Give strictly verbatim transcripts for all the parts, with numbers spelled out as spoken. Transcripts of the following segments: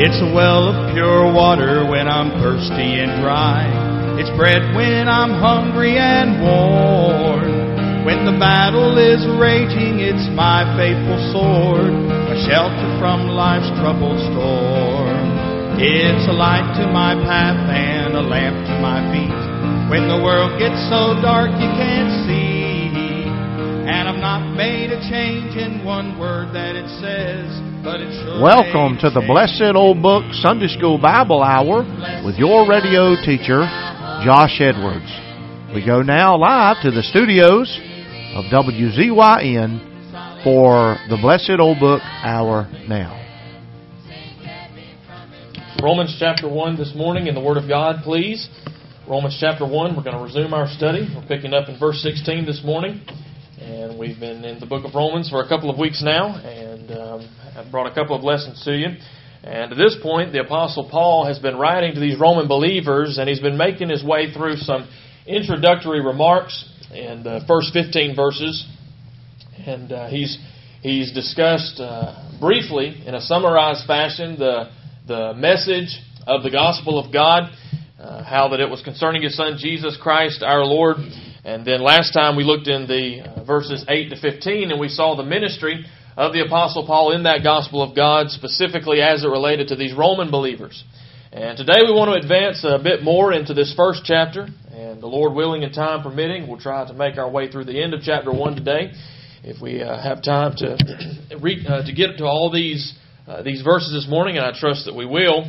It's a well of pure water when I'm thirsty and dry. It's bread when I'm hungry and worn. When the battle is raging, it's my faithful sword, a shelter from life's troubled storm. It's a light to my path and a lamp to my feet. When the world gets so dark you can't see, and I've not made a change in one word that it says, but it sure Welcome to the Blessed Old Book Sunday School Bible Hour with your radio teacher, Josh Edwards. We go now live to the studios of W Z Y N for the Blessed Old Book Hour now. Romans chapter one this morning in the Word of God, please. Romans chapter one, we're going to resume our study. We're picking up in verse sixteen this morning. And we've been in the book of Romans for a couple of weeks now, and um, I've brought a couple of lessons to you. And at this point, the Apostle Paul has been writing to these Roman believers, and he's been making his way through some introductory remarks in the first fifteen verses. And uh, he's he's discussed uh, briefly, in a summarized fashion, the the message of the gospel of God, uh, how that it was concerning His Son Jesus Christ, our Lord. And then last time we looked in the uh, verses eight to fifteen, and we saw the ministry of the Apostle Paul in that gospel of God, specifically as it related to these Roman believers. And today we want to advance a bit more into this first chapter, and the Lord willing and time permitting, we'll try to make our way through the end of chapter one today, if we uh, have time to read, uh, to get to all these uh, these verses this morning, and I trust that we will.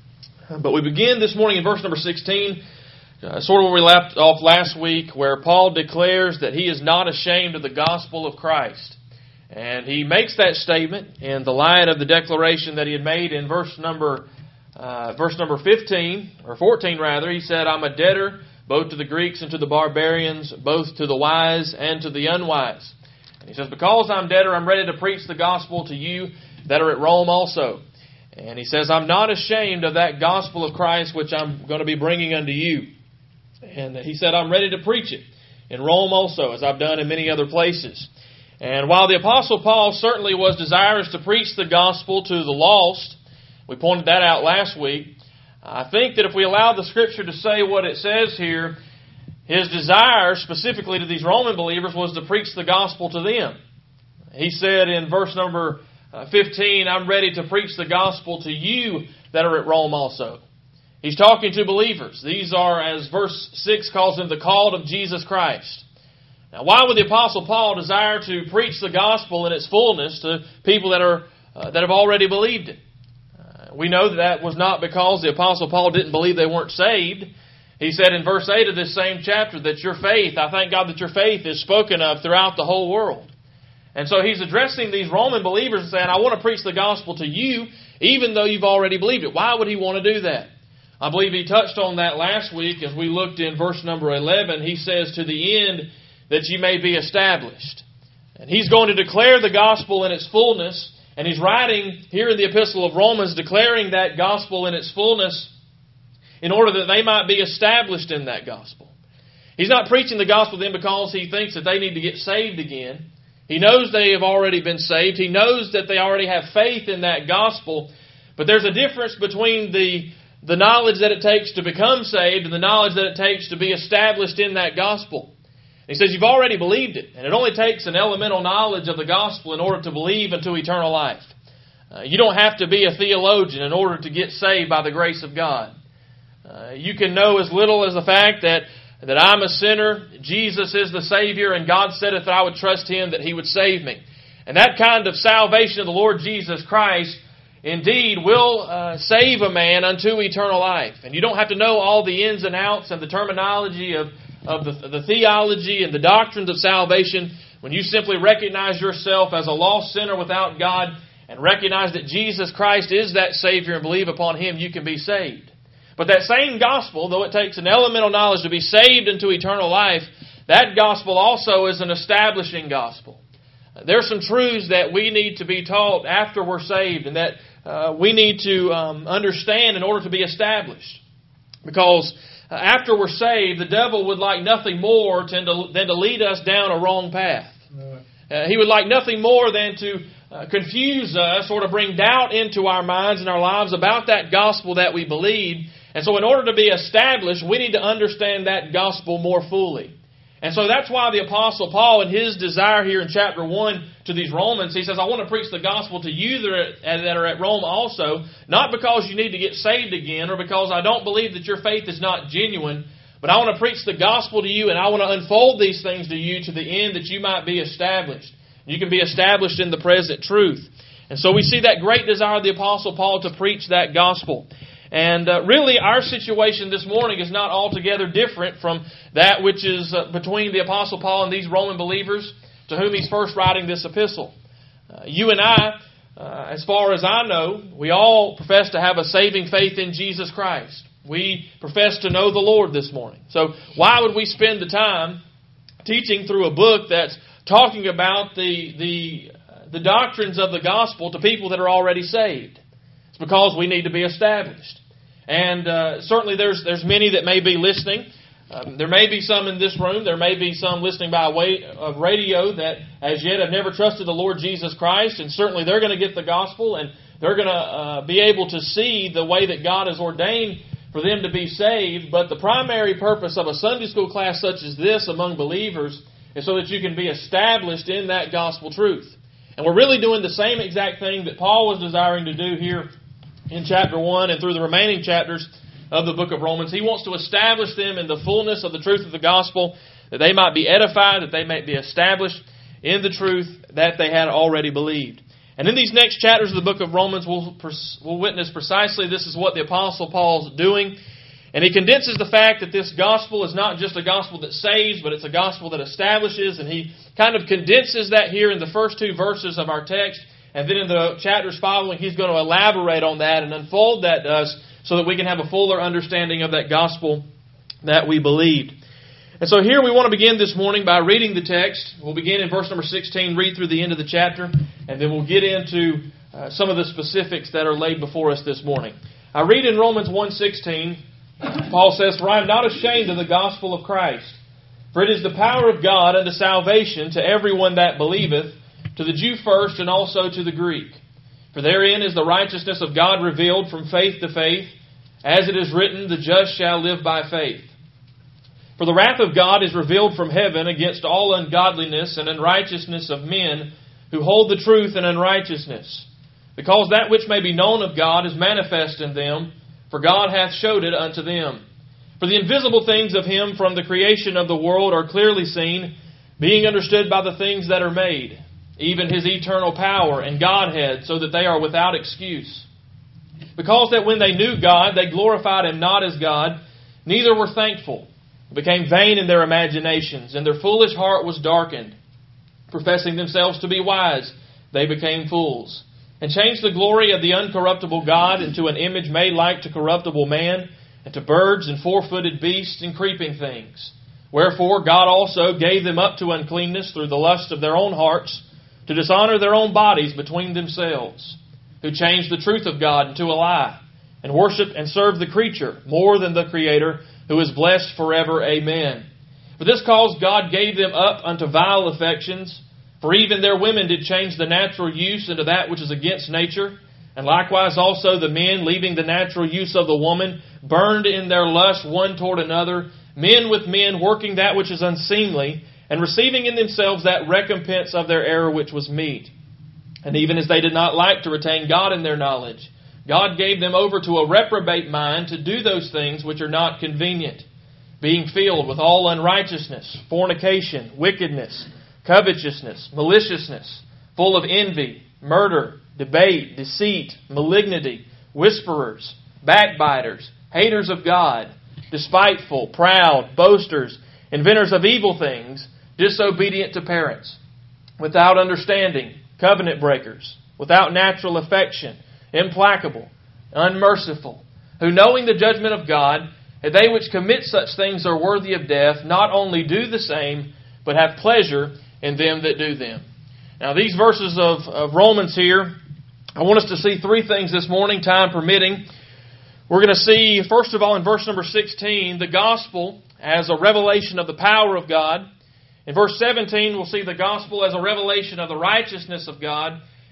But we begin this morning in verse number sixteen, Uh, sort of where we left off last week, where Paul declares that he is not ashamed of the gospel of Christ. And he makes that statement in the light of the declaration that he had made in verse number uh, verse number fifteen, or fourteen rather. He said, I'm a debtor both to the Greeks and to the barbarians, both to the wise and to the unwise. And he says, because I'm debtor, I'm ready to preach the gospel to you that are at Rome also. And he says, I'm not ashamed of that gospel of Christ which I'm going to be bringing unto you. And he said, I'm ready to preach it in Rome also, as I've done in many other places. And while the Apostle Paul certainly was desirous to preach the gospel to the lost, we pointed that out last week, I think that if we allow the Scripture to say what it says here, his desire specifically to these Roman believers was to preach the gospel to them. He said in verse number fifteen, I'm ready to preach the gospel to you that are at Rome also. He's talking to believers. These are, as verse six calls them, the called of Jesus Christ. Now, why would the Apostle Paul desire to preach the gospel in its fullness to people that are uh, that have already believed it? Uh, we know that that was not because the Apostle Paul didn't believe they weren't saved. He said in verse eight of this same chapter that your faith, I thank God that your faith is spoken of throughout the whole world. And so he's addressing these Roman believers and saying, I want to preach the gospel to you, even though you've already believed it. Why would he want to do that? I believe he touched on that last week as we looked in verse number eleven. He says, to the end that ye may be established. And he's going to declare the gospel in its fullness. And he's writing here in the Epistle of Romans, declaring that gospel in its fullness in order that they might be established in that gospel. He's not preaching the gospel then because he thinks that they need to get saved again. He knows they have already been saved. He knows that they already have faith in that gospel. But there's a difference between the The knowledge that it takes to become saved and the knowledge that it takes to be established in that gospel. He says you've already believed it, and it only takes an elemental knowledge of the gospel in order to believe unto eternal life. Uh, you don't have to be a theologian in order to get saved by the grace of God. Uh, you can know as little as the fact that, that I'm a sinner, Jesus is the Savior, and God said if I would trust Him that He would save me. And that kind of salvation of the Lord Jesus Christ indeed will uh, save a man unto eternal life. And you don't have to know all the ins and outs and the terminology of, of the, the theology and the doctrines of salvation. When you simply recognize yourself as a lost sinner without God and recognize that Jesus Christ is that Savior and believe upon Him, you can be saved. But that same gospel, though it takes an elemental knowledge to be saved into eternal life, that gospel also is an establishing gospel. There's some truths that we need to be taught after we're saved and that uh, we need to um, understand in order to be established. Because uh, after we're saved, the devil would like nothing more than to, than to lead us down a wrong path. Uh, he would like nothing more than to uh, confuse us or to bring doubt into our minds and our lives about that gospel that we believe. And so in order to be established, we need to understand that gospel more fully. And so that's why the Apostle Paul, in his desire here in chapter one to these Romans, he says, I want to preach the gospel to you that are, at, that are at Rome also, not because you need to get saved again or because I don't believe that your faith is not genuine, but I want to preach the gospel to you and I want to unfold these things to you to the end that you might be established. You can be established in the present truth. And so we see that great desire of the Apostle Paul to preach that gospel. And uh, really, our situation this morning is not altogether different from that which is uh, between the Apostle Paul and these Roman believers to whom he's first writing this epistle. Uh, you and I, uh, as far as I know, we all profess to have a saving faith in Jesus Christ. We profess to know the Lord this morning. So why would we spend the time teaching through a book that's talking about the the the doctrines of the gospel to people that are already saved? It's because we need to be established. And uh, certainly there's there's many that may be listening. Um, there may be some in this room. There may be some listening by way of radio that as yet have never trusted the Lord Jesus Christ. And certainly they're going to get the gospel and they're going to uh, be able to see the way that God has ordained for them to be saved. But the primary purpose of a Sunday school class such as this among believers is so that you can be established in that gospel truth. And we're really doing the same exact thing that Paul was desiring to do here in chapter one and through the remaining chapters of the book of Romans. He wants to establish them in the fullness of the truth of the gospel, that they might be edified, that they might be established in the truth that they had already believed. And in these next chapters of the book of Romans, we'll, we'll witness precisely this is what the Apostle Paul's doing. And he condenses the fact that this gospel is not just a gospel that saves, but it's a gospel that establishes. And he kind of condenses that here in the first two verses of our text. And then in the chapters following, he's going to elaborate on that and unfold that to us so that we can have a fuller understanding of that gospel that we believed. And so here we want to begin this morning by reading the text. We'll begin in verse number sixteen, read through the end of the chapter, and then we'll get into uh, some of the specifics that are laid before us this morning. I read in Romans one sixteen, Paul says, For I am not ashamed of the gospel of Christ, for it is the power of God unto salvation to everyone that believeth, to the Jew first and also to the Greek. For therein is the righteousness of God revealed from faith to faith, as it is written, the just shall live by faith. For the wrath of God is revealed from heaven against all ungodliness and unrighteousness of men who hold the truth in unrighteousness, because that which may be known of God is manifest in them, for God hath showed it unto them. For the invisible things of Him from the creation of the world are clearly seen, being understood by the things that are made, even His eternal power and Godhead, so that they are without excuse. Because that when they knew God, they glorified Him not as God, neither were thankful, but became vain in their imaginations, and their foolish heart was darkened. Professing themselves to be wise, they became fools, and changed the glory of the uncorruptible God into an image made like to corruptible man, and to birds and four-footed beasts and creeping things. Wherefore God also gave them up to uncleanness through the lust of their own hearts, to dishonor their own bodies between themselves, who changed the truth of God into a lie, and worship and serve the creature more than the Creator, who is blessed forever. Amen. For this cause God gave them up unto vile affections, for even their women did change the natural use into that which is against nature, and likewise also the men, leaving the natural use of the woman, burned in their lust one toward another, men with men working that which is unseemly, and receiving in themselves that recompense of their error which was meet. And even as they did not like to retain God in their knowledge, God gave them over to a reprobate mind to do those things which are not convenient, being filled with all unrighteousness, fornication, wickedness, covetousness, maliciousness, full of envy, murder, debate, deceit, malignity, whisperers, backbiters, haters of God, despiteful, proud, boasters, inventors of evil things, disobedient to parents, without understanding, covenant breakers, without natural affection, implacable, unmerciful, who knowing the judgment of God, that they which commit such things are worthy of death, not only do the same, but have pleasure in them that do them. Now these verses of, of Romans here, I want us to see three things this morning, time permitting. We're going to see, first of all, in verse number sixteen, the gospel as a revelation of the power of God. In verse seventeen, we'll see the gospel as a revelation of the righteousness of God.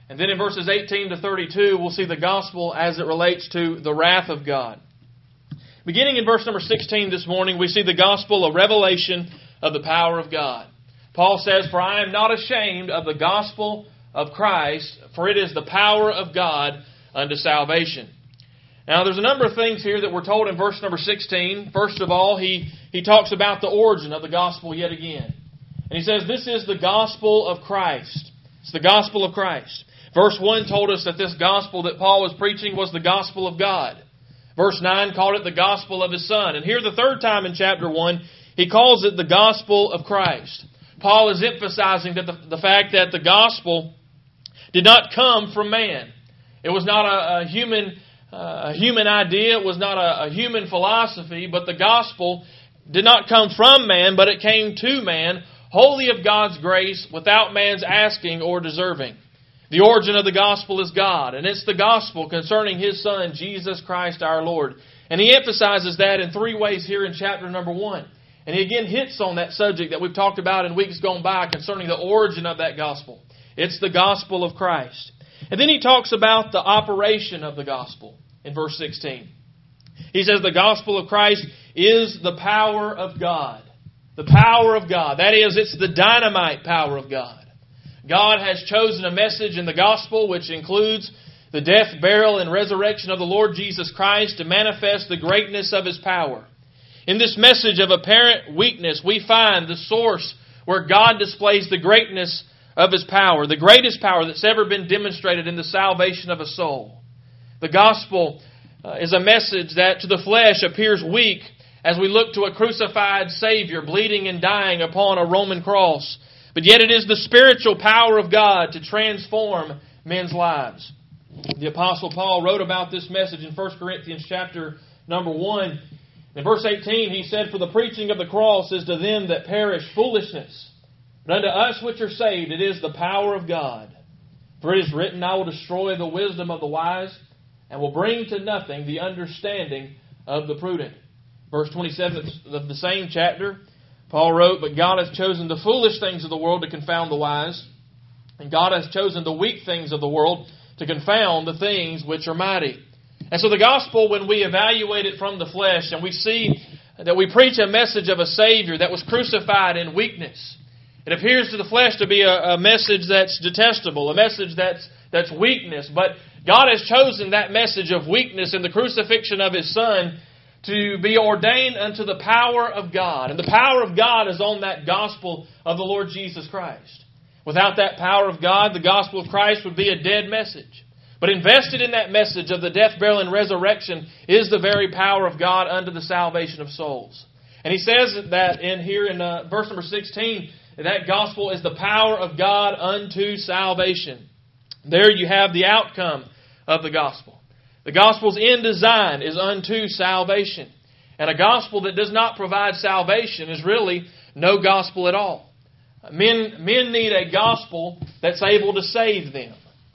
And then in verses eighteen to thirty-two, we'll see the gospel as it relates to the wrath of God. Beginning in verse number sixteen this morning, we see the gospel, a revelation of the power of God. Paul says, "For I am not ashamed of the gospel of Christ, for it is the power of God unto salvation." Now, there's a number of things here that we're told in verse number sixteen. First of all, he, he talks about the origin of the gospel yet again. And he says, this is the gospel of Christ. It's the gospel of Christ. Verse one told us that this gospel that Paul was preaching was the gospel of God. Verse nine called it the gospel of His Son. And here the third time in chapter one, he calls it the gospel of Christ. Paul is emphasizing that the, the fact that the gospel did not come from man. It was not a, a human uh, a human idea. It was not a, a human philosophy. But the gospel did not come from man, but it came to man, wholly of God's grace, without man's asking or deserving. The origin of the gospel is God, and it's the gospel concerning His Son, Jesus Christ our Lord. And he emphasizes that in three ways here in chapter number one. And he again hits on that subject that we've talked about in weeks gone by concerning the origin of that gospel. It's the gospel of Christ. And then he talks about the operation of the gospel in verse sixteen. He says the gospel of Christ is the power of God. The power of God. That is, it's the dynamite power of God. God has chosen a message in the gospel which includes the death, burial, and resurrection of the Lord Jesus Christ to manifest the greatness of His power. In this message of apparent weakness, we find the source where God displays the greatness of His power, the greatest power that's ever been demonstrated in the salvation of a soul. The gospel uh, is a message that to the flesh appears weak as we look to a crucified Savior bleeding and dying upon a Roman cross. But yet it is the spiritual power of God to transform men's lives. The Apostle Paul wrote about this message in First Corinthians chapter number one. In verse eighteen, he said, "For the preaching of the cross is to them that perish foolishness, but unto us which are saved it is the power of God. For it is written, I will destroy the wisdom of the wise, and will bring to nothing the understanding of the prudent." Verse twenty-seven of the same chapter, Paul wrote, "But God hath chosen the foolish things of the world to confound the wise, and God hath chosen the weak things of the world to confound the things which are mighty." And so the gospel, when we evaluate it from the flesh, and we see that we preach a message of a Savior that was crucified in weakness, it appears to the flesh to be a, a message that's detestable, a message that's, that's weakness. But God has chosen that message of weakness in the crucifixion of His Son to be ordained unto the power of God. And the power of God is on that gospel of the Lord Jesus Christ. Without that power of God, the gospel of Christ would be a dead message. But invested in that message of the death, burial, and resurrection is the very power of God unto the salvation of souls. And he says that in here in uh, verse number sixteen, that gospel is the power of God unto salvation. There you have the outcome of the gospel. The gospel's end design is unto salvation. And a gospel that does not provide salvation is really no gospel at all. Men, men need a gospel that's able to save them.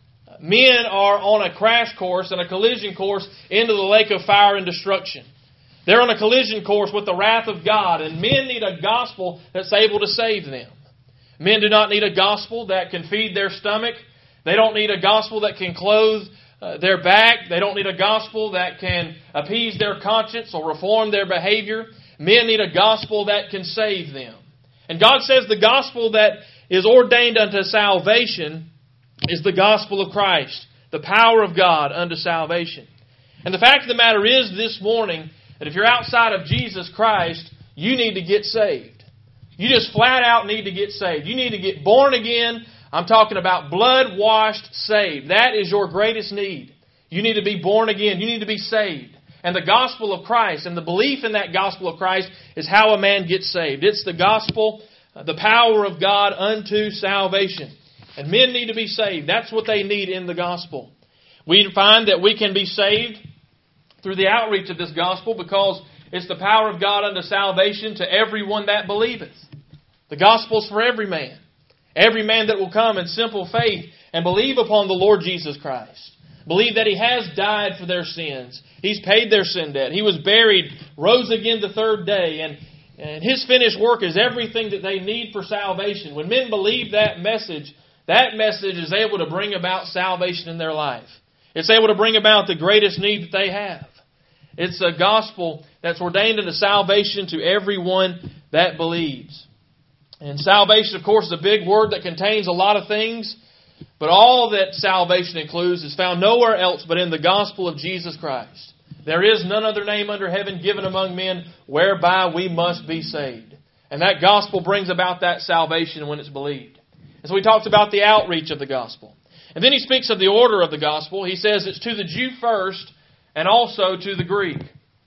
Men are on a crash course and a collision course into the lake of fire and destruction. They're on a collision course with the wrath of God, and men need a gospel that's able to save them. Men do not need a gospel that can feed their stomach. They don't need a gospel that can clothe uh, their back. They don't need a gospel that can appease their conscience or reform their behavior. Men need a gospel that can save them. And God says the gospel that is ordained unto salvation is the gospel of Christ, the power of God unto salvation. And the fact of the matter is this morning that if you're outside of Jesus Christ, you need to get saved. You just flat out need to get saved. You need to get born again. I'm talking about blood-washed saved. That is your greatest need. You need to be born again. You need to be saved. And the gospel of Christ and the belief in that gospel of Christ is how a man gets saved. It's the gospel, the power of God unto salvation. And men need to be saved. That's what they need in the gospel. We find that we can be saved through the outreach of this gospel because it's the power of God unto salvation to everyone that believeth. The gospel's for every man. Every man that will come in simple faith and believe upon the Lord Jesus Christ. Believe that He has died for their sins. He's paid their sin debt. He was buried, rose again the third day, and, and His finished work is everything that they need for salvation. When men believe that message, that message is able to bring about salvation in their life. It's able to bring about the greatest need that they have. It's a gospel that's ordained unto salvation to everyone that believes. And salvation, of course, is a big word that contains a lot of things. But all that salvation includes is found nowhere else but in the gospel of Jesus Christ. There is none other name under heaven given among men whereby we must be saved. And that gospel brings about that salvation when it's believed. And so he talks about the outreach of the gospel. And then he speaks of the order of the gospel. He says it's to the Jew first and also to the Greek.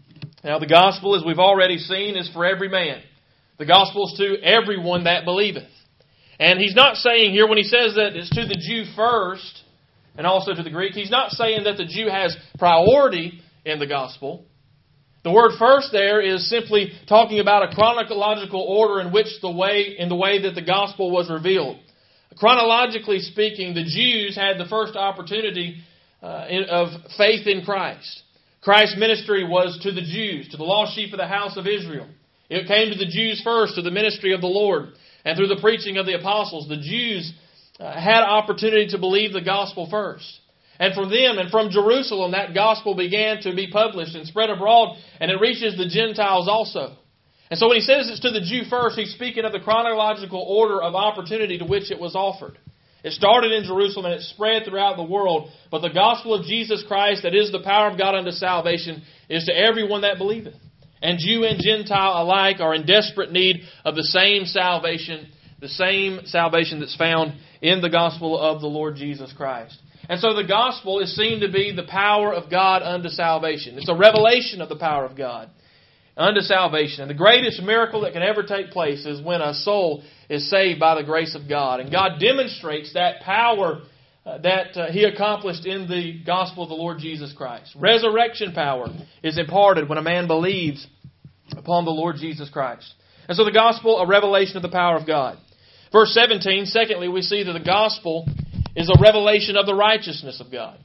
Now the gospel, as we've already seen, is for every man. The gospel is to everyone that believeth. And he's not saying here, when he says that it's to the Jew first and also to the Greek, he's not saying that the Jew has priority in the gospel. The word first there is simply talking about a chronological order in which the way, in the way that the gospel was revealed. Chronologically speaking, the Jews had the first opportunity uh, in, of faith in Christ. Christ's ministry was to the Jews, to the lost sheep of the house of Israel. It came to the Jews first, to the ministry of the Lord. And through the preaching of the apostles, the Jews uh, had opportunity to believe the gospel first. And from them and from Jerusalem, that gospel began to be published and spread abroad, and it reaches the Gentiles also. And so when he says it's to the Jew first, he's speaking of the chronological order of opportunity to which it was offered. It started in Jerusalem and it spread throughout the world. But the gospel of Jesus Christ, that is the power of God unto salvation, is to everyone that believeth. And Jew and Gentile alike are in desperate need of the same salvation, the same salvation that's found in the gospel of the Lord Jesus Christ. And so the gospel is seen to be the power of God unto salvation. It's a revelation of the power of God unto salvation. And the greatest miracle that can ever take place is when a soul is saved by the grace of God. And God demonstrates that power uh, that uh, He accomplished in the gospel of the Lord Jesus Christ. Resurrection power is imparted when a man believes upon the Lord Jesus Christ. And so the gospel, a revelation of the power of God. Verse seventeen, secondly, we see that the gospel is a revelation of the righteousness of God.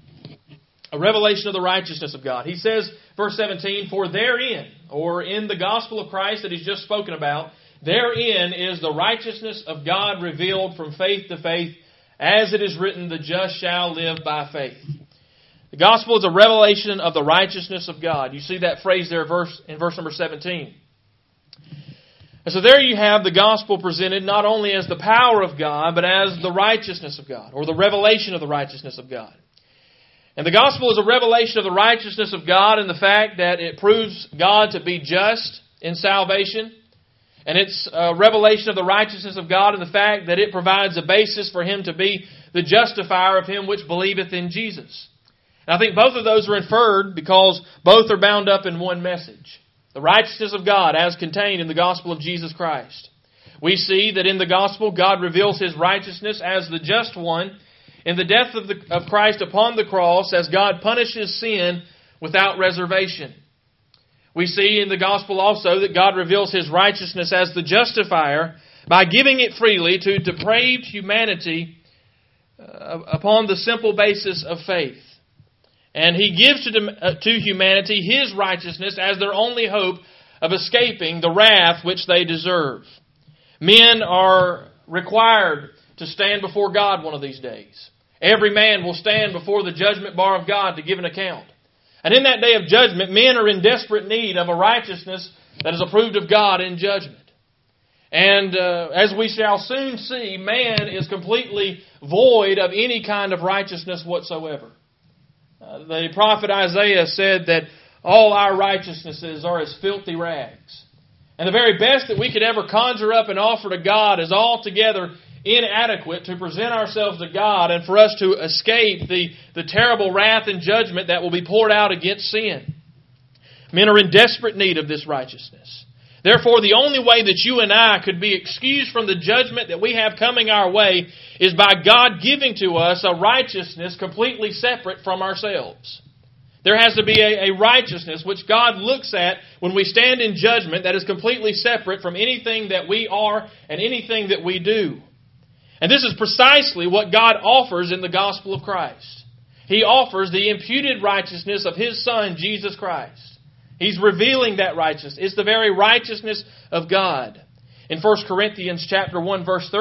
A revelation of the righteousness of God. He says, verse seventeen, for therein, or in the gospel of Christ that he's just spoken about, therein is the righteousness of God revealed from faith to faith, as it is written, the just shall live by faith. The gospel is a revelation of the righteousness of God. You see that phrase there verse, in verse number seventeen. And so there you have the gospel presented not only as the power of God, but as the righteousness of God, or the revelation of the righteousness of God. And the gospel is a revelation of the righteousness of God in the fact that it proves God to be just in salvation. And it's a revelation of the righteousness of God in the fact that it provides a basis for Him to be the justifier of him which believeth in Jesus. And I think both of those are inferred because both are bound up in one message. The righteousness of God as contained in the gospel of Jesus Christ. We see that in the gospel God reveals His righteousness as the just one in the death of, the, of Christ upon the cross as God punishes sin without reservation. We see in the gospel also that God reveals His righteousness as the justifier by giving it freely to depraved humanity uh, upon the simple basis of faith. And He gives to, uh, to humanity His righteousness as their only hope of escaping the wrath which they deserve. Men are required to stand before God one of these days. Every man will stand before the judgment bar of God to give an account. And in that day of judgment, men are in desperate need of a righteousness that is approved of God in judgment. And uh, as we shall soon see, man is completely void of any kind of righteousness whatsoever. Uh, the prophet Isaiah said that all our righteousnesses are as filthy rags. And the very best that we could ever conjure up and offer to God is altogether inadequate to present ourselves to God and for us to escape the, the terrible wrath and judgment that will be poured out against sin. Men are in desperate need of this righteousness. Therefore, the only way that you and I could be excused from the judgment that we have coming our way is by God giving to us a righteousness completely separate from ourselves. There has to be a, a righteousness which God looks at when we stand in judgment that is completely separate from anything that we are and anything that we do. And this is precisely what God offers in the gospel of Christ. He offers the imputed righteousness of His Son, Jesus Christ. He's revealing that righteousness. It's the very righteousness of God. In First Corinthians chapter one, verse thirty,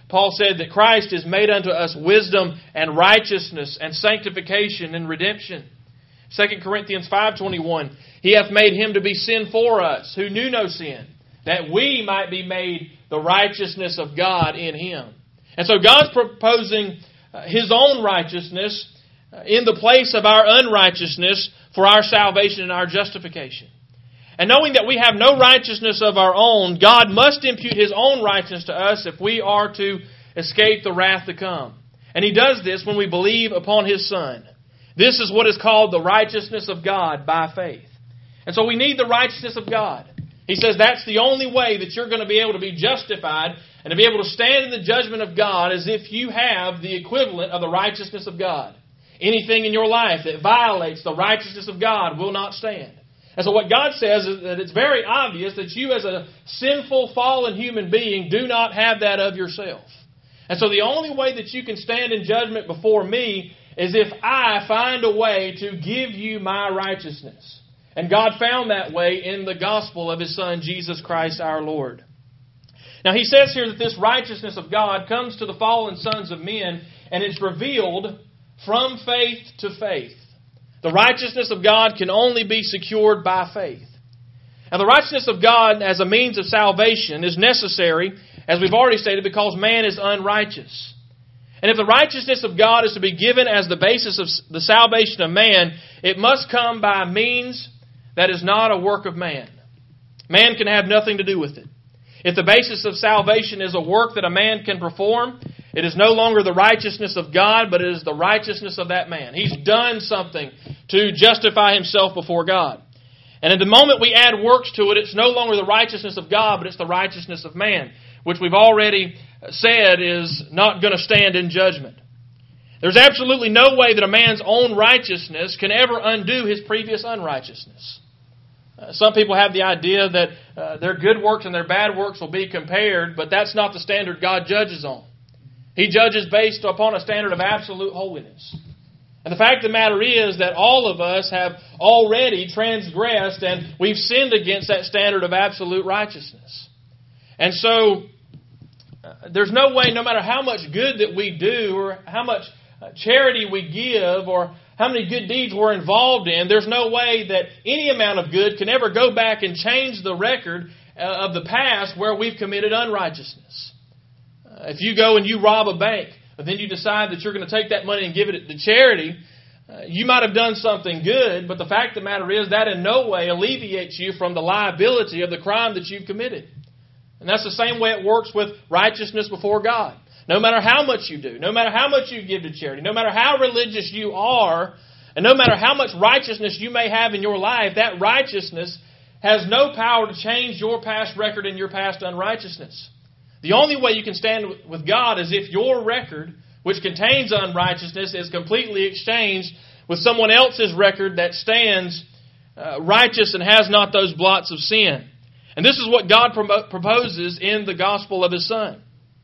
Paul said that Christ is made unto us wisdom and righteousness and sanctification and redemption. Second Corinthians five twenty-one, He hath made Him to be sin for us, who knew no sin, that we might be made the righteousness of God in Him. And so God's proposing His own righteousness in the place of our unrighteousness for our salvation and our justification. And knowing that we have no righteousness of our own, God must impute His own righteousness to us if we are to escape the wrath to come. And He does this when we believe upon His Son. This is what is called the righteousness of God by faith. And so we need the righteousness of God. He says that's the only way that you're going to be able to be justified and to be able to stand in the judgment of God as if you have the equivalent of the righteousness of God. Anything in your life that violates the righteousness of God will not stand. And so what God says is that it's very obvious that you as a sinful, fallen human being do not have that of yourself. And so the only way that you can stand in judgment before me is if I find a way to give you my righteousness. And God found that way in the gospel of His Son, Jesus Christ our Lord. Now He says here that this righteousness of God comes to the fallen sons of men, and it's revealed from faith to faith. The righteousness of God can only be secured by faith. Now the righteousness of God as a means of salvation is necessary, as we've already stated, because man is unrighteous. And if the righteousness of God is to be given as the basis of the salvation of man, it must come by a means that is not a work of man. Man can have nothing to do with it. If the basis of salvation is a work that a man can perform, it is no longer the righteousness of God, but it is the righteousness of that man. He's done something to justify himself before God. And at the moment we add works to it, it's no longer the righteousness of God, but it's the righteousness of man, which we've already said is not going to stand in judgment. There's absolutely no way that a man's own righteousness can ever undo his previous unrighteousness. Uh, some people have the idea that uh, their good works and their bad works will be compared, but that's not the standard God judges on. He judges based upon a standard of absolute holiness. And the fact of the matter is that all of us have already transgressed and we've sinned against that standard of absolute righteousness. And so uh, there's no way, no matter how much good that we do or how much uh, charity we give or how many good deeds we're involved in, there's no way that any amount of good can ever go back and change the record uh, of the past where we've committed unrighteousness. Uh, if you go and you rob a bank, but then you decide that you're going to take that money and give it to charity, uh, you might have done something good, but the fact of the matter is that in no way alleviates you from the liability of the crime that you've committed. And that's the same way it works with righteousness before God. No matter how much you do, no matter how much you give to charity, no matter how religious you are, and no matter how much righteousness you may have in your life, that righteousness has no power to change your past record and your past unrighteousness. The only way you can stand with God is if your record, which contains unrighteousness, is completely exchanged with someone else's record that stands uh, righteous and has not those blots of sin. And this is what God pro- proposes in the gospel of His Son.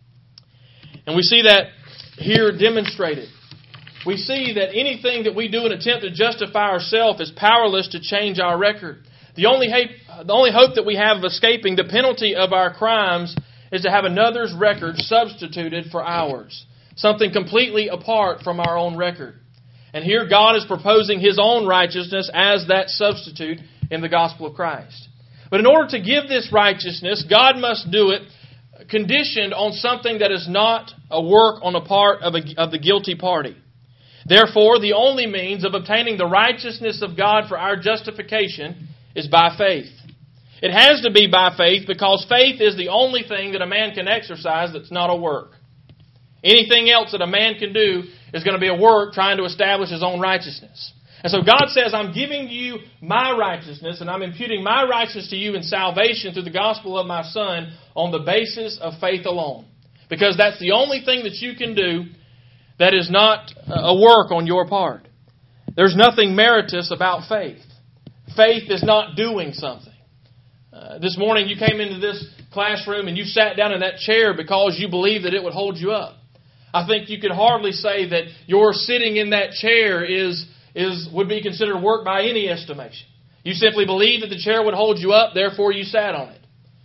And we see that here demonstrated. We see that anything that we do in an attempt to justify ourselves is powerless to change our record. The only hope, the only hope that we have of escaping the penalty of our crimes is to have another's record substituted for ours. Something completely apart from our own record. And here God is proposing His own righteousness as that substitute in the gospel of Christ. But in order to give this righteousness, God must do it conditioned on something that is not a work on the part of, a, of the guilty party. Therefore, the only means of obtaining the righteousness of God for our justification is by faith. It has to be by faith because faith is the only thing that a man can exercise that's not a work. Anything else that a man can do is going to be a work trying to establish his own righteousness. And so God says, I'm giving you my righteousness and I'm imputing my righteousness to you in salvation through the gospel of my Son on the basis of faith alone. Because that's the only thing that you can do that is not a work on your part. There's nothing meritorious about faith. Faith is not doing something. Uh, this morning you came into this classroom and you sat down in that chair because you believed that it would hold you up. I think you could hardly say that your sitting in that chair is is would be considered work by any estimation. You simply believed that the chair would hold you up, therefore you sat on it.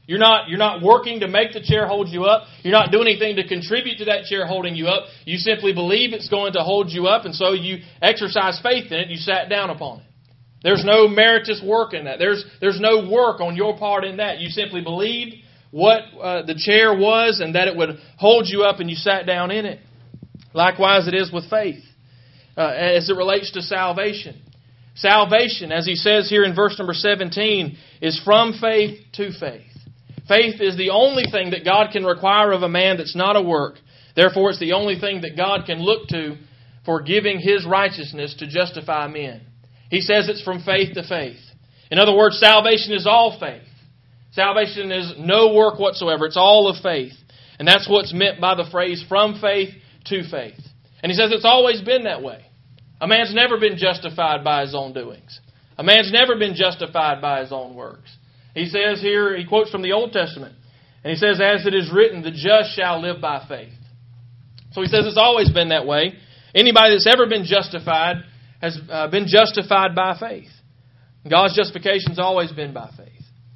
You're not, you're not working to make the chair hold you up. You're not doing anything to contribute to that chair holding you up. You simply believe it's going to hold you up, and so you exercise faith in it. You sat down upon it. There's no meritorious work in that. There's, there's no work on your part in that. You simply believed what uh, the chair was and that it would hold you up, and you sat down in it. Likewise, it is with faith uh, as it relates to salvation. Salvation, as he says here in verse number seventeen, is from faith to faith. Faith is the only thing that God can require of a man that's not a work. Therefore, it's the only thing that God can look to for giving His righteousness to justify men. He says it's from faith to faith. In other words, salvation is all faith. Salvation is no work whatsoever. It's all of faith. And that's what's meant by the phrase from faith to faith. And he says it's always been that way. A man's never been justified by his own doings. A man's never been justified by his own works. He says here, he quotes from the Old Testament, and he says, as it is written, the just shall live by faith. So he says it's always been that way. Anybody that's ever been justified has uh, been justified by faith. God's justification has always been by faith.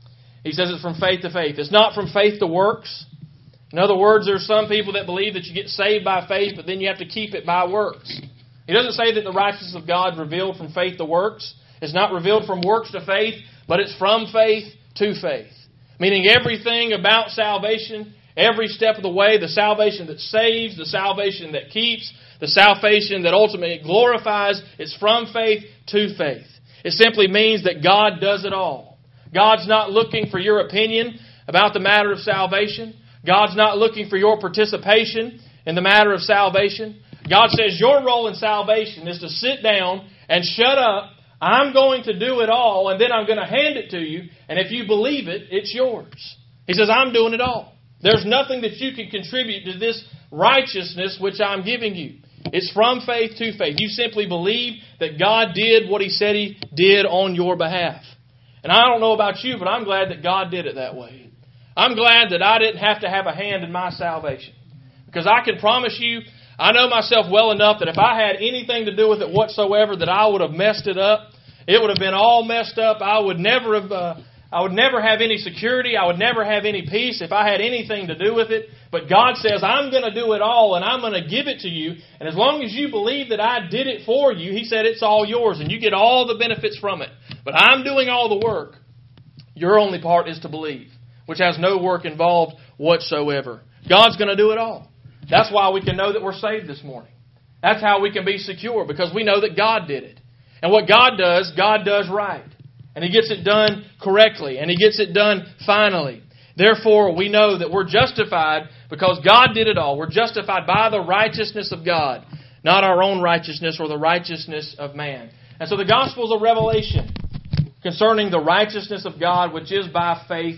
He says it's from faith to faith. It's not from faith to works. In other words, there's some people that believe that you get saved by faith, but then you have to keep it by works. He doesn't say that the righteousness of God is revealed from faith to works. It's not revealed from works to faith, but it's from faith to faith. Meaning everything about salvation, every step of the way, the salvation that saves, the salvation that keeps, the salvation that ultimately glorifies, it's from faith to faith. It simply means that God does it all. God's not looking for your opinion about the matter of salvation. God's not looking for your participation in the matter of salvation. God says your role in salvation is to sit down and shut up. I'm going to do it all, and then I'm going to hand it to you, and if you believe it, it's yours. He says, I'm doing it all. There's nothing that you can contribute to this righteousness which I'm giving you. It's from faith to faith. You simply believe that God did what He said He did on your behalf. And I don't know about you, but I'm glad that God did it that way. I'm glad that I didn't have to have a hand in my salvation. Because I can promise you, I know myself well enough that if I had anything to do with it whatsoever, that I would have messed it up. It would have been all messed up. I would never have, uh, I would never have any security. I would never have any peace if I had anything to do with it. But God says, I'm going to do it all, and I'm going to give it to you. And as long as you believe that I did it for you, He said it's all yours, and you get all the benefits from it. But I'm doing all the work. Your only part is to believe, which has no work involved whatsoever. God's going to do it all. That's why we can know that we're saved this morning. That's how we can be secure, because we know that God did it. And what God does, God does right. And He gets it done correctly. And He gets it done finally. Therefore, we know that we're justified because God did it all. We're justified by the righteousness of God, not our own righteousness or the righteousness of man. And so the gospel is a revelation concerning the righteousness of God, which is by faith.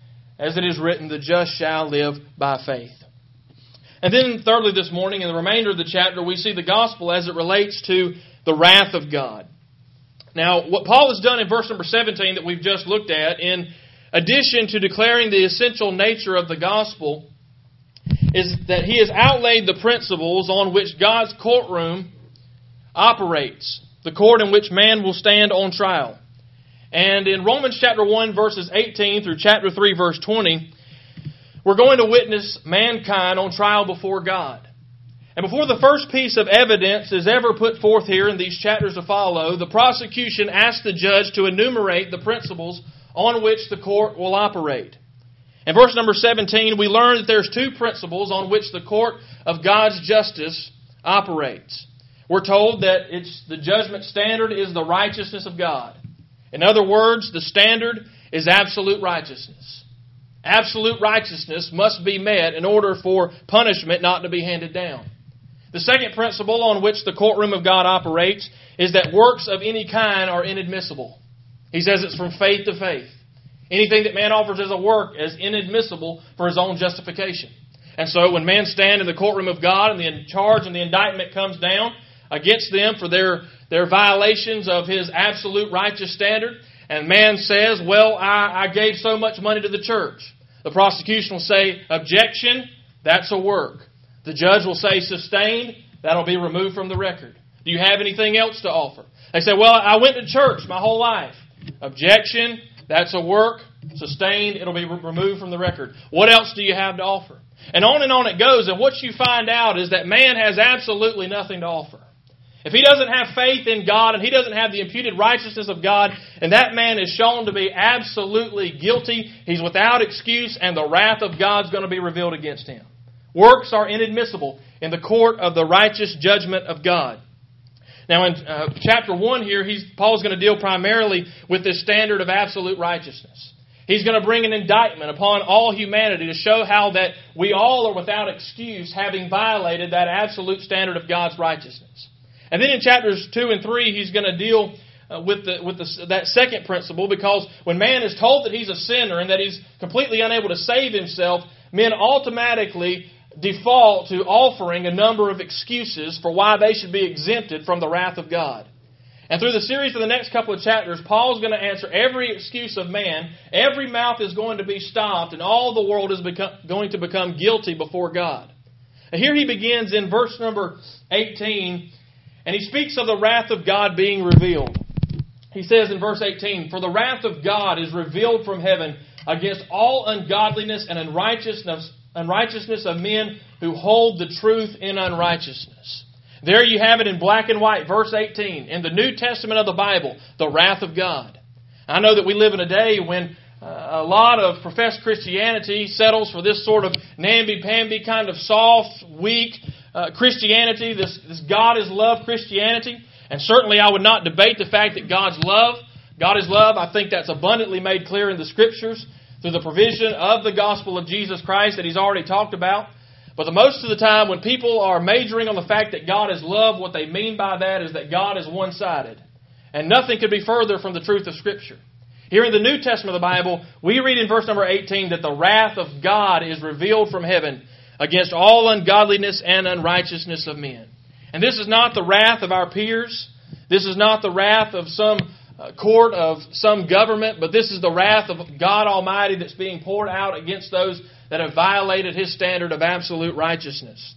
As it is written, the just shall live by faith. And then thirdly this morning, in the remainder of the chapter, we see the gospel as it relates to the wrath of God. Now, what Paul has done in verse number seventeen that we've just looked at, in addition to declaring the essential nature of the gospel, is that he has outlaid the principles on which God's courtroom operates, the court in which man will stand on trial. And in Romans chapter one, verses eighteen through chapter three, verse twenty, we're going to witness mankind on trial before God. And before the first piece of evidence is ever put forth here in these chapters to follow, the prosecution asks the judge to enumerate the principles on which the court will operate. In verse number seventeen, we learn that there's two principles on which the court of God's justice operates. We're told that it's the judgment standard is the righteousness of God. In other words, the standard is absolute righteousness. Absolute righteousness must be met in order for punishment not to be handed down. The second principle on which the courtroom of God operates is that works of any kind are inadmissible. He says it's from faith to faith. Anything that man offers as a work is inadmissible for his own justification. And so when men stand in the courtroom of God and the charge and the indictment comes down against them for their, their violations of His absolute righteous standard, and man says, well, I, I gave so much money to the church. The prosecution will say, objection, that's a work. The judge will say, sustained, that'll be removed from the record. Do you have anything else to offer? They say, well, I went to church my whole life. Objection, that's a work. sustained. It'll be re- removed from the record. What else do you have to offer? And on and on it goes. And what you find out is that man has absolutely nothing to offer. If he doesn't have faith in God and he doesn't have the imputed righteousness of God, and that man is shown to be absolutely guilty, he's without excuse, and the wrath of God's going to be revealed against him. Works are inadmissible in the court of the righteous judgment of God. Now in uh, chapter one here, he's, Paul's going to deal primarily with this standard of absolute righteousness. He's going to bring an indictment upon all humanity to show how that we all are without excuse, having violated that absolute standard of God's righteousness. And then in chapters two and three, he's going to deal uh, with the, with the, that second principle, because when man is told that he's a sinner and that he's completely unable to save himself, men automatically default to offering a number of excuses for why they should be exempted from the wrath of God. And through the series of the next couple of chapters, Paul's going to answer every excuse of man. Every mouth is going to be stopped, and all the world is become, going to become guilty before God. And here he begins in verse number eighteen, and he speaks of the wrath of God being revealed. He says in verse eighteen, "For the wrath of God is revealed from heaven against all ungodliness and unrighteousness, unrighteousness of men who hold the truth in unrighteousness." There you have it in black and white, verse eighteen, in the New Testament of the Bible, the wrath of God. I know that we live in a day when uh, a lot of professed Christianity settles for this sort of namby-pamby kind of soft, weak uh, Christianity, this, this God is love Christianity. And certainly I would not debate the fact that God's love, God is love. I think that's abundantly made clear in the Scriptures through the provision of the gospel of Jesus Christ that He's already talked about. But the most of the time when people are majoring on the fact that God is love, what they mean by that is that God is one-sided. And nothing could be further from the truth of Scripture. Here in the New Testament of the Bible, we read in verse number eighteen that the wrath of God is revealed from heaven against all ungodliness and unrighteousness of men. And this is not the wrath of our peers. This is not the wrath of some court of some government, but this is the wrath of God Almighty that's being poured out against those that have violated His standard of absolute righteousness.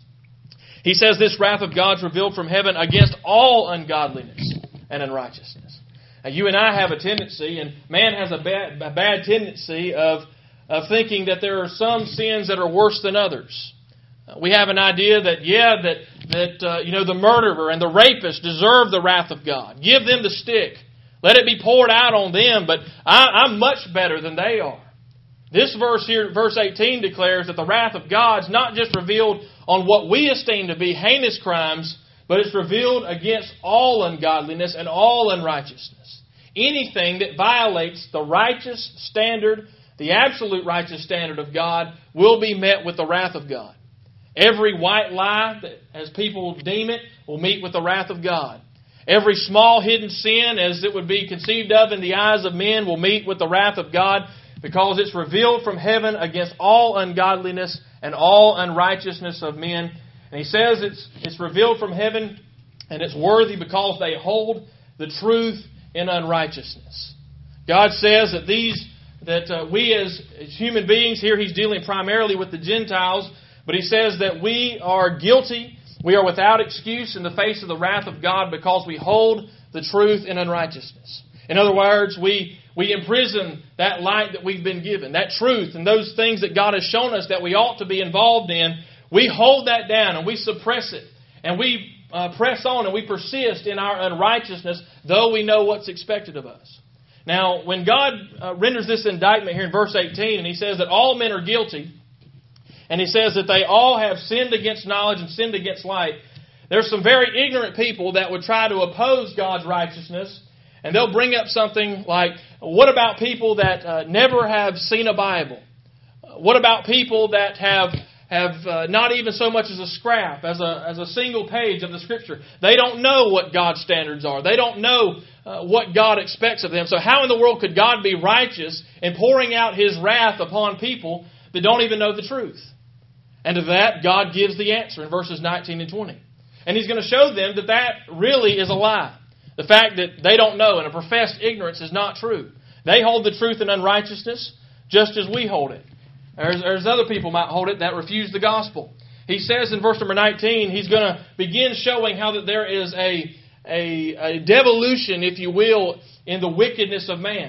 He says this wrath of God's revealed from heaven against all ungodliness and unrighteousness. Now, you and I have a tendency, and man has a bad, a bad tendency of, of thinking that there are some sins that are worse than others. Uh, we have an idea that, yeah, that, that uh, you know, the murderer and the rapist deserve the wrath of God. Give them the stick. Let it be poured out on them, but I, I'm much better than they are. This verse here, verse eighteen, declares that the wrath of God is not just revealed on what we esteem to be heinous crimes, but it's revealed against all ungodliness and all unrighteousness. Anything that violates the righteous standard, the absolute righteous standard of God, will be met with the wrath of God. Every white lie, that, as people deem it, will meet with the wrath of God. Every small hidden sin, as it would be conceived of in the eyes of men, will meet with the wrath of God, because it's revealed from heaven against all ungodliness and all unrighteousness of men. And he says it's, it's revealed from heaven, and it's worthy because they hold the truth in unrighteousness. God says that these that uh, we as, as human beings, here He's dealing primarily with the Gentiles, but He says that we are guilty, we are without excuse in the face of the wrath of God because we hold the truth in unrighteousness. In other words, we we imprison that light that we've been given, that truth and those things that God has shown us that we ought to be involved in. We hold that down and we suppress it. And we uh, press on and we persist in our unrighteousness, though we know what's expected of us. Now, when God uh, renders this indictment here in verse eighteen, and He says that all men are guilty, and He says that they all have sinned against knowledge and sinned against light, there's some very ignorant people that would try to oppose God's righteousness. And they'll bring up something like, what about people that uh, never have seen a Bible? What about people that have have uh, not even so much as a scrap, as a as a single page of the Scripture? They don't know what God's standards are. They don't know uh, what God expects of them. So how in the world could God be righteous in pouring out His wrath upon people that don't even know the truth? And to that, God gives the answer in verses nineteen and twenty. And He's going to show them that that really is a lie. The fact that they don't know and a professed ignorance is not true. They hold the truth in unrighteousness just as we hold it. As, as other people might hold it that refuse the gospel. He says in verse number nineteen, he's going to begin showing how that there is a, a, a devolution, if you will, in the wickedness of man.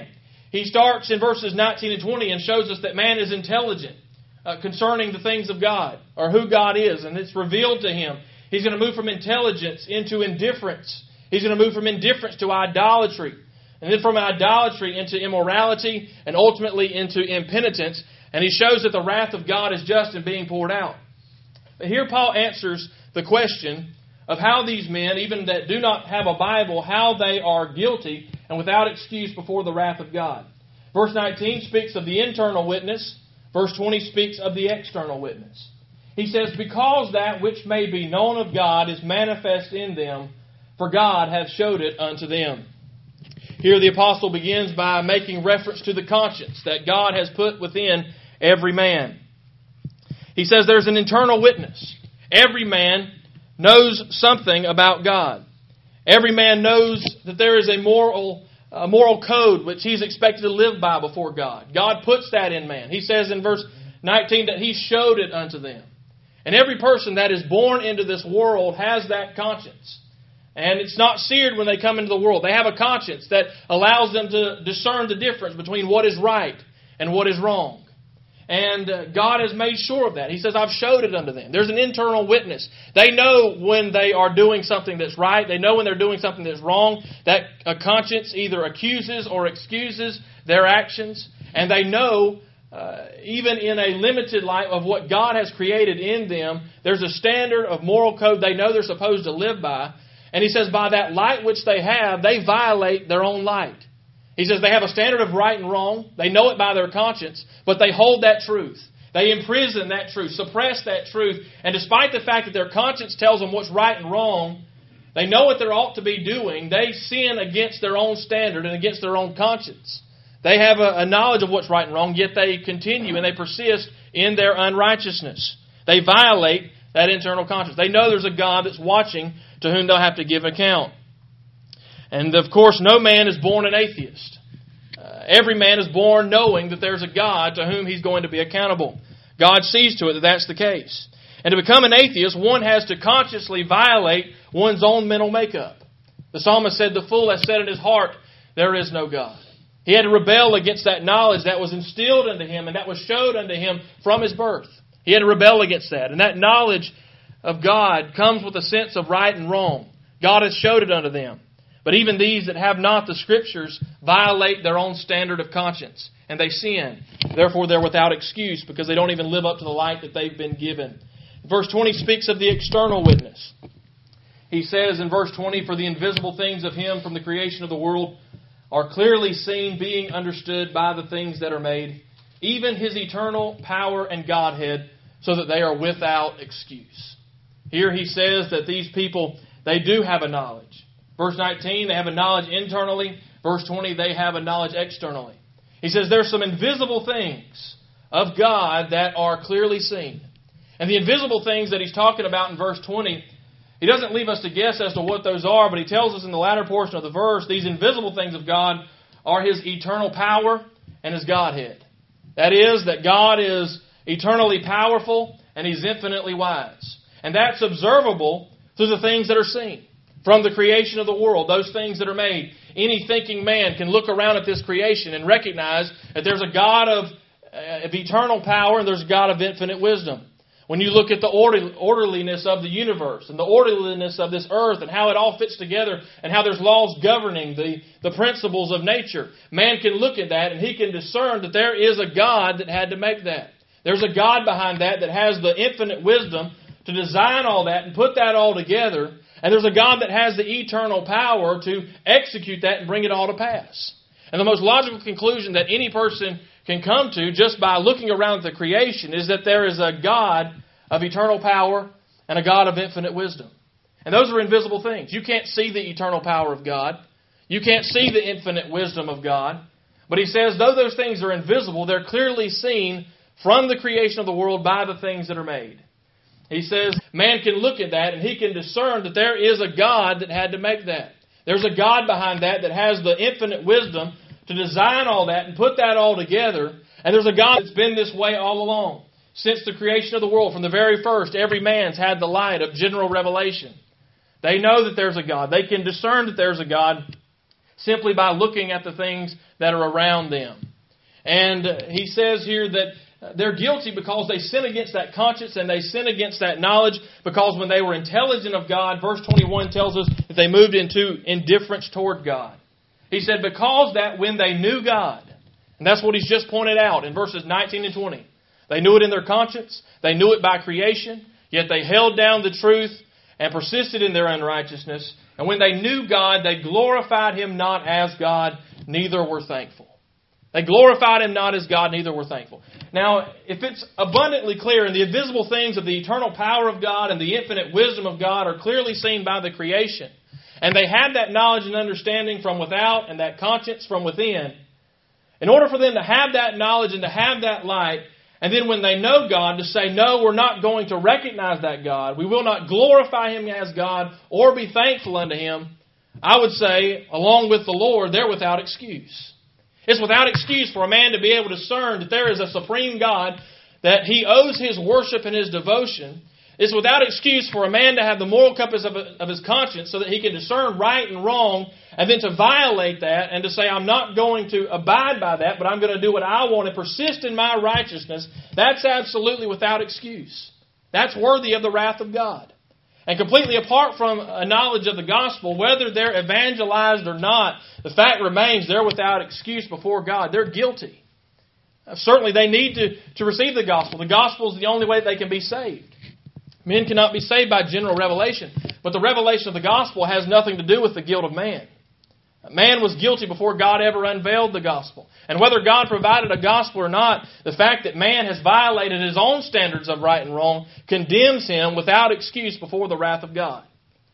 He starts in verses nineteen and twenty and shows us that man is intelligent uh, concerning the things of God, or who God is, and it's revealed to him. He's going to move from intelligence into indifference. He's going to move from indifference to idolatry, and then from idolatry into immorality, and ultimately into impenitence. And he shows that the wrath of God is just and being poured out. But here Paul answers the question of how these men, even that do not have a Bible, how they are guilty and without excuse before the wrath of God. Verse nineteen speaks of the internal witness. Verse twenty speaks of the external witness. He says, because that which may be known of God is manifest in them, for God hath showed it unto them. Here the apostle begins by making reference to the conscience that God has put within every man. He says there's an internal witness. Every man knows something about God. Every man knows that there is a moral, a moral code which he's expected to live by before God. God puts that in man. He says in verse nineteen that He showed it unto them. And every person that is born into this world has that conscience. And it's not seared when they come into the world. They have a conscience that allows them to discern the difference between what is right and what is wrong. And uh, God has made sure of that. He says, I've showed it unto them. There's an internal witness. They know when they are doing something that's right. They know when they're doing something that's wrong. That a conscience either accuses or excuses their actions. And they know, uh, even in a limited light of what God has created in them, there's a standard of moral code they know they're supposed to live by. And he says, by that light which they have, they violate their own light. He says they have a standard of right and wrong. They know it by their conscience, but they hold that truth. They imprison that truth, suppress that truth. And despite the fact that their conscience tells them what's right and wrong, they know what they ought to be doing. They sin against their own standard and against their own conscience. They have a, a knowledge of what's right and wrong, yet they continue and they persist in their unrighteousness. They violate that internal conscience. They know there's a God that's watching to whom they'll have to give account. And of course, no man is born an atheist. Uh, every man is born knowing that there's a God to whom he's going to be accountable. God sees to it that that's the case. And to become an atheist, one has to consciously violate one's own mental makeup. The psalmist said, the fool has said in his heart, there is no God. He had to rebel against that knowledge that was instilled into him and that was showed unto him from his birth. He had to rebel against that. And that knowledge of God comes with a sense of right and wrong. God has showed it unto them. But even these that have not the Scriptures violate their own standard of conscience, and they sin. Therefore, they're without excuse because they don't even live up to the light that they've been given. Verse twenty speaks of the external witness. He says in verse twenty, for the invisible things of Him from the creation of the world are clearly seen, being understood by the things that are made, even His eternal power and Godhead, so that they are without excuse. Here he says that these people, they do have a knowledge. Verse nineteen, they have a knowledge internally. Verse twenty, they have a knowledge externally. He says there's some invisible things of God that are clearly seen. And the invisible things that he's talking about in verse twenty, he doesn't leave us to guess as to what those are, but he tells us in the latter portion of the verse, these invisible things of God are His eternal power and His Godhead. That is, that God is eternally powerful and He's infinitely wise. And that's observable through the things that are seen. From the creation of the world, those things that are made. Any thinking man can look around at this creation and recognize that there's a God of, uh, of eternal power and there's a God of infinite wisdom. When you look at the order, orderliness of the universe and the orderliness of this earth and how it all fits together and how there's laws governing the, the principles of nature, man can look at that and he can discern that there is a God that had to make that. There's a God behind that that has the infinite wisdom to design all that and put that all together. And there's a God that has the eternal power to execute that and bring it all to pass. And the most logical conclusion that any person can come to just by looking around the creation is that there is a God of eternal power and a God of infinite wisdom. And those are invisible things. You can't see the eternal power of God. You can't see the infinite wisdom of God. But he says, though those things are invisible, they're clearly seen from the creation of the world by the things that are made. He says man can look at that and he can discern that there is a God that had to make that. There's a God behind that that has the infinite wisdom to design all that and put that all together. And there's a God that's been this way all along. Since the creation of the world, from the very first, every man's had the light of general revelation. They know that there's a God. They can discern that there's a God simply by looking at the things that are around them. And he says here that they're guilty because they sin against that conscience and they sin against that knowledge, because when they were intelligent of God, verse twenty-one tells us that they moved into indifference toward God. He said because that when they knew God, and that's what he's just pointed out in verses nineteen and twenty, they knew it in their conscience, they knew it by creation, yet they held down the truth and persisted in their unrighteousness. And when they knew God, they glorified Him not as God, neither were thankful. They glorified Him not as God, neither were thankful. Now, if it's abundantly clear and the invisible things of the eternal power of God and the infinite wisdom of God are clearly seen by the creation, and they had that knowledge and understanding from without and that conscience from within, in order for them to have that knowledge and to have that light, and then when they know God, to say, no, we're not going to recognize that God, we will not glorify Him as God or be thankful unto Him, I would say, along with the Lord, they're without excuse. It's without excuse for a man to be able to discern that there is a supreme God, that he owes his worship and his devotion. It's without excuse for a man to have the moral compass of, of his conscience so that he can discern right and wrong, and then to violate that and to say, I'm not going to abide by that, but I'm going to do what I want and persist in my righteousness. That's absolutely without excuse. That's worthy of the wrath of God. And completely apart from a knowledge of the gospel, whether they're evangelized or not, the fact remains they're without excuse before God. They're guilty. Certainly they need to, to receive the gospel. The gospel is the only way they can be saved. Men cannot be saved by general revelation, but the revelation of the gospel has nothing to do with the guilt of man. Man was guilty before God ever unveiled the gospel. And whether God provided a gospel or not, the fact that man has violated his own standards of right and wrong condemns him without excuse before the wrath of God.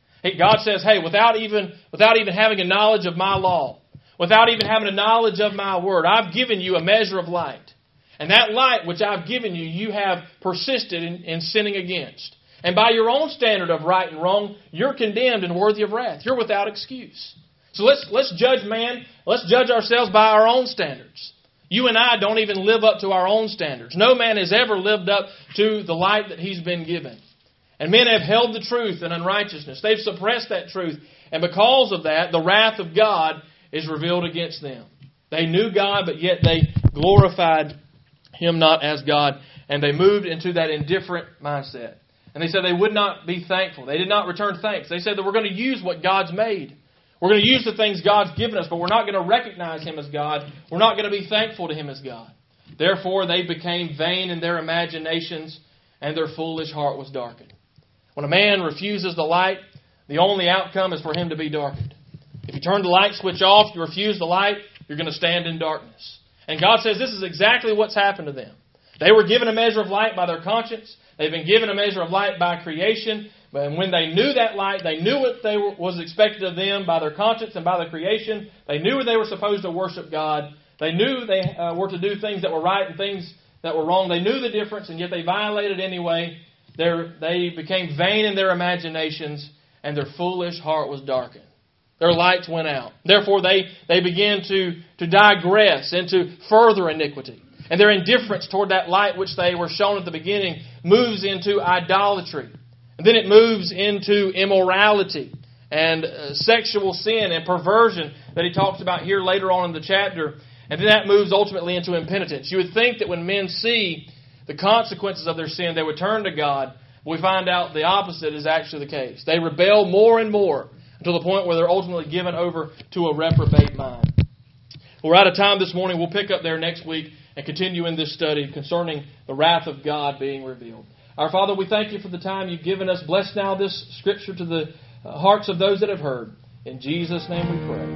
God says, hey, without even, without even having a knowledge of my law, without even having a knowledge of my word, I've given you a measure of light. And that light which I've given you, you have persisted in, in sinning against. And by your own standard of right and wrong, you're condemned and worthy of wrath. You're without excuse. So let's let's judge man, let's judge ourselves by our own standards. You and I don't even live up to our own standards. No man has ever lived up to the light that he's been given. And men have held the truth in unrighteousness. They've suppressed that truth. And because of that, the wrath of God is revealed against them. They knew God, but yet they glorified Him not as God. And they moved into that indifferent mindset. And they said they would not be thankful. They did not return thanks. They said that we're going to use what God's made. We're going to use the things God's given us, but we're not going to recognize Him as God. We're not going to be thankful to Him as God. Therefore, they became vain in their imaginations, and their foolish heart was darkened. When a man refuses the light, the only outcome is for him to be darkened. If you turn the light switch off, you refuse the light, you're going to stand in darkness. And God says this is exactly what's happened to them. They were given a measure of light by their conscience. They've been given a measure of light by creation. But when they knew that light, they knew what they were, was expected of them by their conscience and by their creation. They knew they were supposed to worship God. They knew they uh, were to do things that were right and things that were wrong. They knew the difference, and yet they violated anyway. They're, they became vain in their imaginations, and their foolish heart was darkened. Their lights went out. Therefore, they, they began to, to digress into further iniquity. And their indifference toward that light which they were shown at the beginning moves into idolatry. And then it moves into immorality and uh, sexual sin and perversion that he talks about here later on in the chapter. And then that moves ultimately into impenitence. You would think that when men see the consequences of their sin, they would turn to God. But we find out the opposite is actually the case. They rebel more and more until the point where they're ultimately given over to a reprobate mind. We're out of time this morning. We'll pick up there next week and continue in this study concerning the wrath of God being revealed. Our Father, we thank You for the time You've given us. Bless now this Scripture to the hearts of those that have heard. In Jesus' name we pray.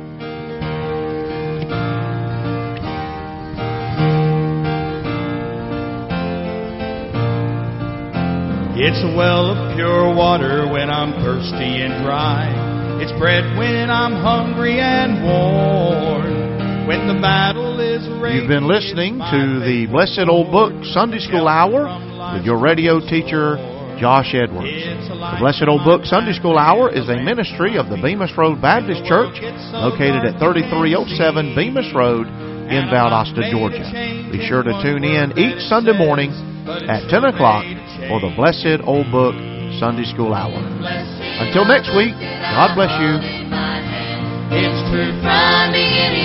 It's a well of pure water when I'm thirsty and dry. It's bread when I'm hungry and worn. When the battle is raging. You've been listening to the Blessed Old Book Sunday School Hour with your radio teacher, Josh Edwards. The Blessed Old Book Sunday School Hour is a ministry of the Bemis Road Baptist Church, located at thirty-three oh seven Bemis Road in Valdosta, Georgia. Be sure to tune in each Sunday morning at ten o'clock for the Blessed Old Book Sunday School Hour. Until next week, God bless you. It's true From beginning